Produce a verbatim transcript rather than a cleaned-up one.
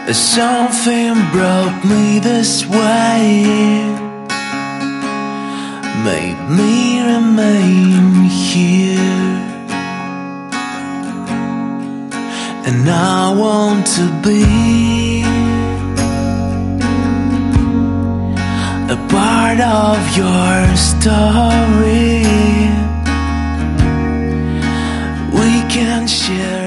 Something brought me this way, made me remain here, and I want to be a part of your story. We can share